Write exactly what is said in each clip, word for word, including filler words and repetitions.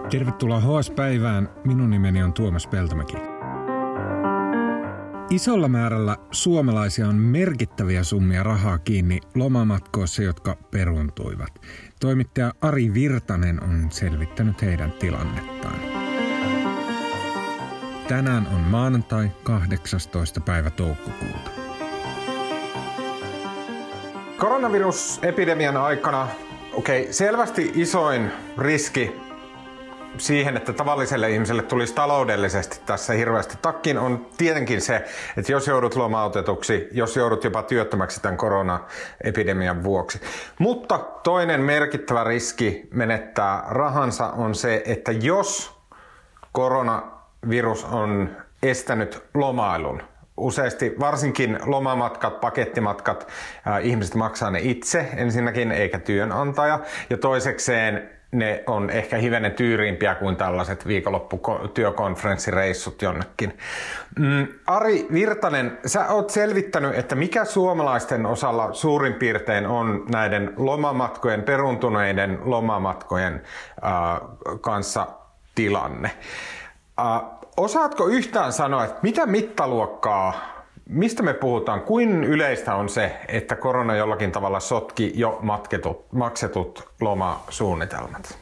Tervetuloa H S-päivään. Minun nimeni on Tuomas Peltomäki. Isolla määrällä suomalaisia on merkittäviä summia rahaa kiinni lomamatkoissa, jotka peruuntuivat. Toimittaja Ari Virtanen on selvittänyt heidän tilannettaan. Tänään on maanantai kahdeksastoista päivä toukokuuta. Koronavirusepidemian aikana okei, selvästi isoin riski siihen, että tavalliselle ihmiselle tulisi taloudellisesti tässä hirveästi takkiin, on tietenkin se, että jos joudut lomautetuksi, jos joudut jopa työttömäksi tämän koronaepidemian vuoksi. Mutta toinen merkittävä riski menettää rahansa on se, että jos koronavirus on estänyt lomailun, useasti varsinkin lomamatkat, pakettimatkat, äh, ihmiset maksaa ne itse ensinnäkin eikä työnantaja, ja toisekseen ne on ehkä hivenen tyyriimpiä kuin tällaiset viikonlopputyökonferenssireissut jonnekin. Mm, Ari Virtanen, sä oot selvittänyt, että mikä suomalaisten osalla suurin piirtein on näiden lomamatkojen, peruuntuneiden lomamatkojen äh, kanssa tilanne. Äh, osaatko yhtään sanoa, että mitä mittaluokkaa, mistä me puhutaan, kuin yleistä on se, että korona jollakin tavalla sotki jo matketut, maksetut lomasuunnitelmat?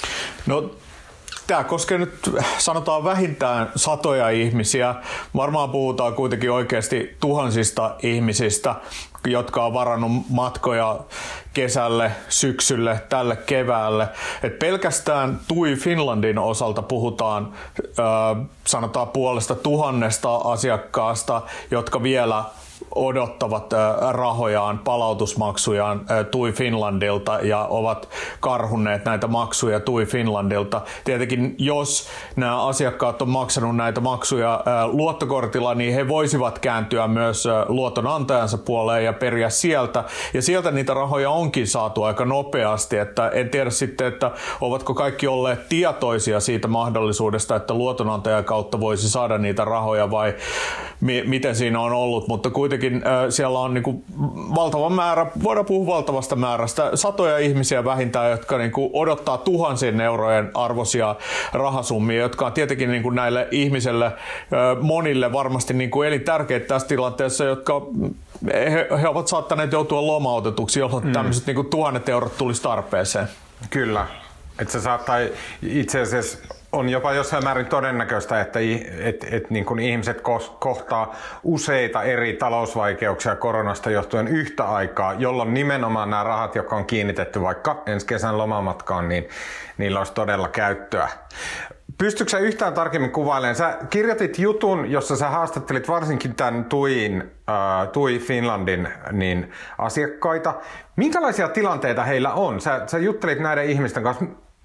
No, tämä koskee nyt sanotaan vähintään satoja ihmisiä. Varmaan puhutaan kuitenkin oikeasti tuhansista ihmisistä, jotka on varannut matkoja kesälle, syksylle, tälle keväälle. Et pelkästään T U I Finlandin osalta puhutaan äh, sanotaan puolesta tuhannesta asiakkaasta, jotka vielä odottavat rahojaan, palautusmaksujaan T U I Finlandilta ja ovat karhunneet näitä maksuja T U I Finlandilta. Tietenkin jos nämä asiakkaat on maksanut näitä maksuja luottokortilla, niin he voisivat kääntyä myös luotonantajansa puoleen ja periä sieltä. Ja sieltä niitä rahoja onkin saatu aika nopeasti. Että en tiedä sitten, että ovatko kaikki olleet tietoisia siitä mahdollisuudesta, että luotonantajan kautta voisi saada niitä rahoja vai mi- miten siinä on ollut, mutta kuitenkin siellä on niin kuin valtava määrä, voidaan puhua valtavasta määrästä, satoja ihmisiä vähintään, jotka niin kuin odottaa tuhansien eurojen arvoisia rahasummia, jotka on tietenkin niin kuin näille ihmisille, monille varmasti niin kuin elintärkeitä tässä tilanteessa, jotka he, he ovat saattaneet joutua lomautetuksi, jolloin mm. tämmöiset niin kuin tuhannet eurot tulisi tarpeeseen. Kyllä, että se saattaa itse asiassa on jopa jossain määrin todennäköistä, että et, et, niin kuin ihmiset kohtaa useita eri talousvaikeuksia koronasta johtuen yhtä aikaa, jolloin nimenomaan nämä rahat, jotka on kiinnitetty vaikka ensi kesän lomamatkaan, niin niillä olisi todella käyttöä. Pystytkö sä yhtään tarkemmin kuvailemaan? Sä kirjoitit jutun, jossa sä haastattelit varsinkin tämän T U Iin, äh, T U I Finlandin niin asiakkaita. Minkälaisia tilanteita heillä on? Sä, sä juttelit näiden ihmisten kanssa.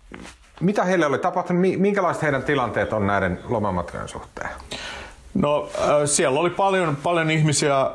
Mitä heille oli tapahtunut? Minkälaiset heidän tilanteet on näiden lomamatkojen suhteen? No siellä oli paljon, paljon ihmisiä,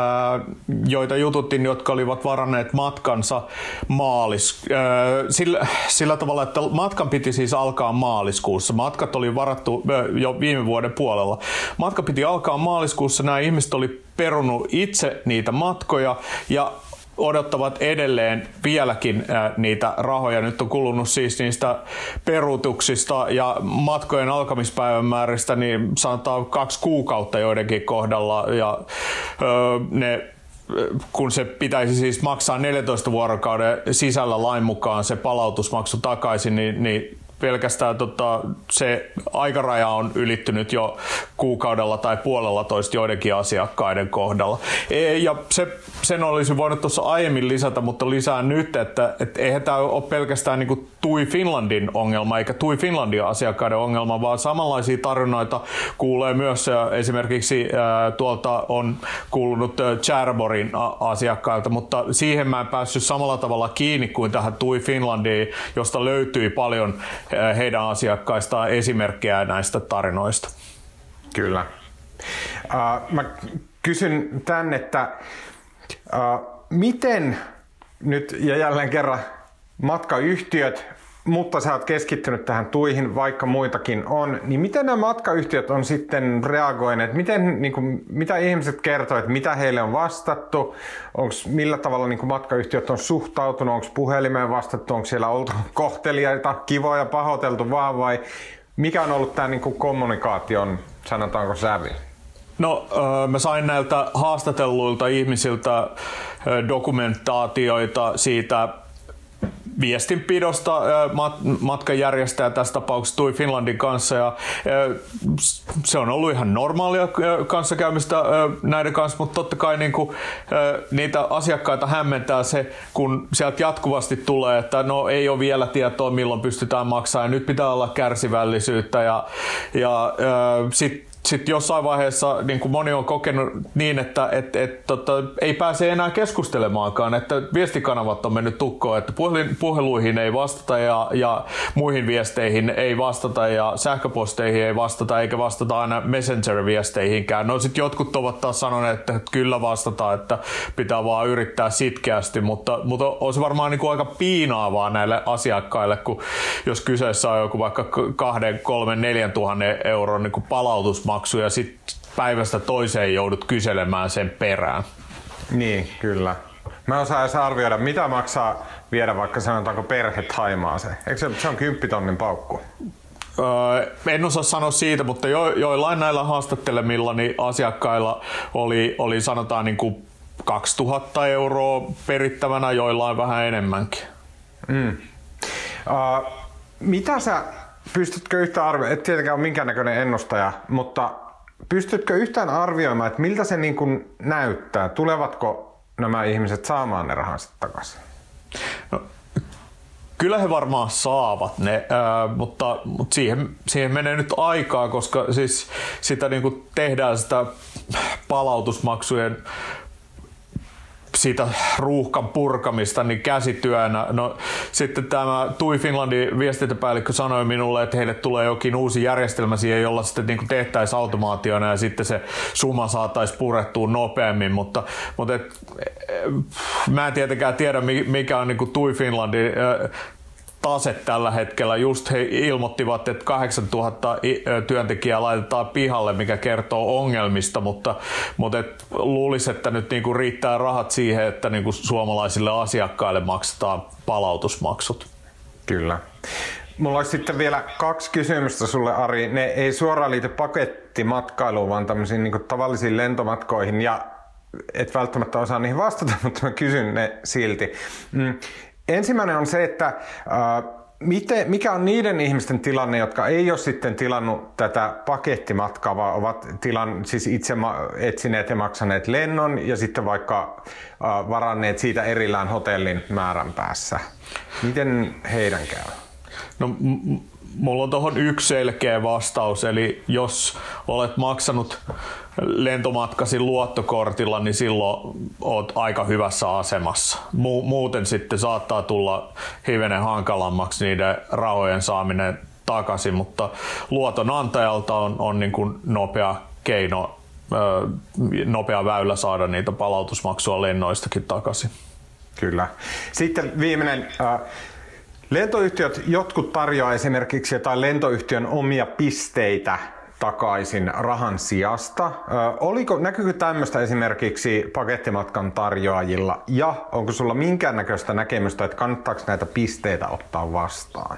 joita jututtiin, jotka olivat varanneet matkansa maalis, sillä, sillä tavalla, että matkan piti siis alkaa maaliskuussa. Matkat oli varattu jo viime vuoden puolella. Matka piti alkaa maaliskuussa. Nämä ihmiset oli perunut itse niitä matkoja ja odottavat edelleen vieläkin niitä rahoja. Nyt on kulunut siis niistä peruutuksista ja matkojen alkamispäivän määristä niin sanotaan kaksi kuukautta joidenkin kohdalla ja ne kun se pitäisi siis maksaa neljäntoista vuorokauden sisällä lain mukaan se palautusmaksu takaisin, niin, niin pelkästään tota, se aikaraja on ylittynyt jo kuukaudella tai puolella toista joidenkin asiakkaiden kohdalla. E, ja se, sen olisi voinut tuossa aiemmin lisätä, mutta lisään nyt, että et eihän tämä ole pelkästään niinku T U I Finlandin ongelma eikä T U I Finlandin asiakkaiden ongelma, vaan samanlaisia tarinoita kuulee myös esimerkiksi ää, tuolta on kuulunut Tjärborin asiakkailta, mutta siihen mä en päässyt samalla tavalla kiinni kuin tähän T U I Finlandiin, josta löytyi paljon heidän asiakkaistaan esimerkkejä näistä tarinoista. Kyllä. Uh, mä kysyn tän, että uh, miten nyt ja jälleen kerran matkayhtiöt mutta sä oot keskittynyt tähän tuihin, vaikka muitakin on, niin miten nämä matkayhtiöt on sitten reagoineet? Miten, niin kuin, mitä ihmiset kertoo, että mitä heille on vastattu? Onks, millä tavalla niin kuin matkayhtiöt on suhtautunut? Onko puhelimeen vastattu? Onko siellä oltu kohteliaita, kivoja, pahoiteltu vaan vai mikä on ollut tämä niin kuin kommunikaation, sanotaanko sävi? No, mä sain näiltä haastatelluilta ihmisiltä dokumentaatioita siitä viestinpidosta matkanjärjestäjä tässä tapauksessa TUI Finlandin kanssa ja se on ollut ihan normaalia kanssakäymistä näiden kanssa, mutta totta kai niin kuin, niitä asiakkaita hämmentää se, kun sieltä jatkuvasti tulee, että no ei ole vielä tietoa milloin pystytään maksamaan ja nyt pitää olla kärsivällisyyttä ja, ja sitten Sitten jossain vaiheessa niin kuin moni on kokenut niin, että et, et, tota, ei pääse enää keskustelemaankaan, että viestikanavat on mennyt tukkoon, että puheluihin ei vastata ja, ja muihin viesteihin ei vastata ja sähköposteihin ei vastata eikä vastata aina Messenger-viesteihinkään. No sitten jotkut ovat taas sanoneet, että kyllä vastataan, että pitää vaan yrittää sitkeästi, mutta, mutta on se varmaan niin kuin aika piinaavaa näille asiakkaille, kun jos kyseessä on joku vaikka kahden, kolmen, neljän tuhannen euron niin kuin palautus maksu ja sitten päivästä toiseen joudut kyselemään sen perään. Niin, kyllä. Mä osaan edes arvioida, mitä maksaa viedä vaikka sanotaanko perhe Thaimaaseen. Eikö se, se on kymppitonnin paukku? Öö, en osaa sanoa siitä, mutta jo, joillain näillä haastattelemillani asiakkailla oli, oli sanotaan niin kuin kaksituhatta euroa perittävänä, joillain vähän enemmänkin. Mm. Uh, mitä sä Pystytkö yhtään arvioimaan, et tietenkään ole minkäännäköinen ennustaja, mutta pystytkö yhtään arvioimaan, että miltä se niin kuin näyttää? Tulevatko nämä ihmiset saamaan ne rahansa takaisin? No, kyllä he varmaan saavat ne, ää, mutta, mutta siihen, siihen menee nyt aikaa, koska siis sitä niin kuin tehdään sitä palautusmaksujen siitä ruuhkan purkamista niin käsityönä. No, sitten tämä TUI Finlandin viestintäpäällikkö sanoi minulle, että heille tulee jokin uusi järjestelmä siihen, jolla sitten niin tehtäisiin automaationa ja sitten se summa saataisiin purettua nopeammin, mutta, mutta et, mä en tietenkään tiedä mikä on niin TUI Finlandin tase tällä hetkellä. Just he ilmoittivat, että kahdeksantuhatta työntekijää laitetaan pihalle, mikä kertoo ongelmista, mutta, mutta et luulisi, että nyt niinku riittää rahat siihen, että niinku suomalaisille asiakkaille maksetaan palautusmaksut. Kyllä. Mulla olisi sitten vielä kaksi kysymystä sulle, Ari. Ne ei suoraan liity pakettimatkailuun, vaan tämmöisiin niinku tavallisiin lentomatkoihin, ja et välttämättä osaa niihin vastata, mutta mä kysyn ne silti. Mm. Ensimmäinen on se, että äh, miten, mikä on niiden ihmisten tilanne, jotka ei ole sitten tilannut tätä pakettimatkaa, vaan ovat tilan, siis itse etsineet ja maksaneet lennon ja sitten vaikka äh, varanneet siitä erillään hotellin määränpäässä. Miten heidän käy? No, m- mulla on tuohon yksi selkeä vastaus, eli jos olet maksanut lentomatkasi luottokortilla, niin silloin oot aika hyvässä asemassa. Mu- muuten sitten saattaa tulla hivenen hankalammaksi niiden rahojen saaminen takaisin, mutta luotonantajalta on, on niin kuin nopea keino, ö, nopea väylä saada niitä palautusmaksua lennoistakin takaisin. Kyllä. Sitten viimeinen. Äh, lentoyhtiöt, jotkut tarjoaa esimerkiksi jotain lentoyhtiön omia pisteitä takaisin rahan sijasta. Ö, oliko, näkyykö tämmöistä esimerkiksi pakettimatkan tarjoajilla ja onko sulla minkäännäköistä näkemystä, että kannattaako näitä pisteitä ottaa vastaan?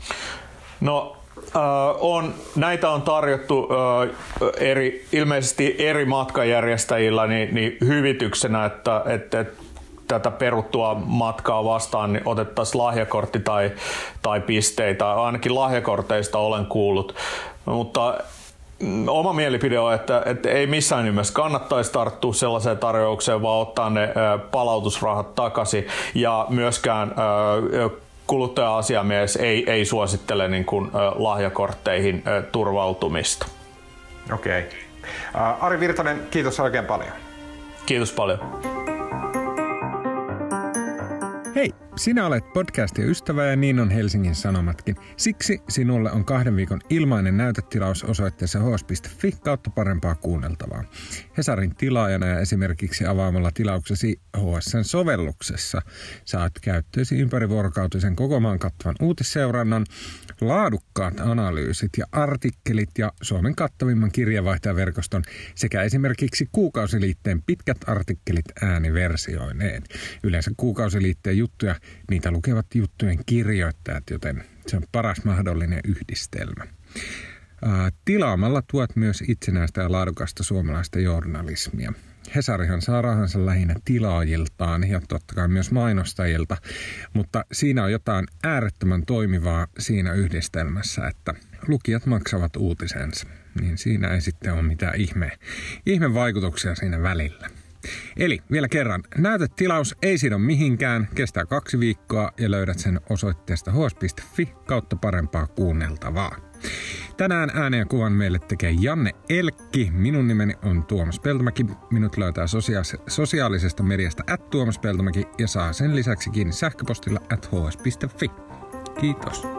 No äh, on, näitä on tarjottu äh, eri, ilmeisesti eri matkanjärjestäjillä niin, niin hyvityksenä, että, että, että tätä peruttua matkaa vastaan niin otettaisiin lahjakortti tai, tai pisteitä. Ainakin lahjakorteista olen kuullut, mutta oma mielipide on, että, että ei missään nimessä kannattaisi tarttua sellaiseen tarjoukseen, vaan ottaa ne palautusrahat takaisin. Ja myöskään kuluttaja-asiamies ei, ei suosittele niin kuin lahjakortteihin turvautumista. Okei. Okay. Ari Virtanen, kiitos oikein paljon. Kiitos paljon. Hei! sinä olet podcastin ystävä ja niin on Helsingin Sanomatkin. Siksi sinulle on kahden viikon ilmainen näytetilaus osoitteessa h s piste f i kautta parempaa kuunneltavaa. Hesarin tilaajana ja esimerkiksi avaamalla tilauksesi H S:n-sovelluksessa saat käyttöösi ympärivuorokautisen koko maan kattavan uutisseurannan, laadukkaat analyysit ja artikkelit ja Suomen kattavimman kirjavaihtajaverkoston sekä esimerkiksi kuukausiliitteen pitkät artikkelit ääniversioineen. Yleensä kuukausiliitteen juttuja, niitä lukevat juttujen kirjoittajat, joten se on paras mahdollinen yhdistelmä. Ää, tilaamalla tuot myös itsenäistä ja laadukasta suomalaista journalismia. Hesarihan saa rahansa lähinnä tilaajiltaan ja totta kai myös mainostajilta, mutta siinä on jotain äärettömän toimivaa siinä yhdistelmässä, että lukijat maksavat uutisensa. Niin siinä ei sitten ole mitään ihme, ihme vaikutuksia siinä välillä. Eli vielä kerran, näytetilaus ei sido mihinkään, kestää kaksi viikkoa ja löydät sen osoitteesta h s piste f i kautta parempaa kuunneltavaa. Tänään äänen ja kuvan meille tekee Janne Elkki. Minun nimeni on Tuomas Peltomäki. Minut löytää sosia- sosiaalisesta mediasta at Tuomas Peltomäki ja saa sen lisäksi kiinni sähköpostilla at h s piste f i. Kiitos.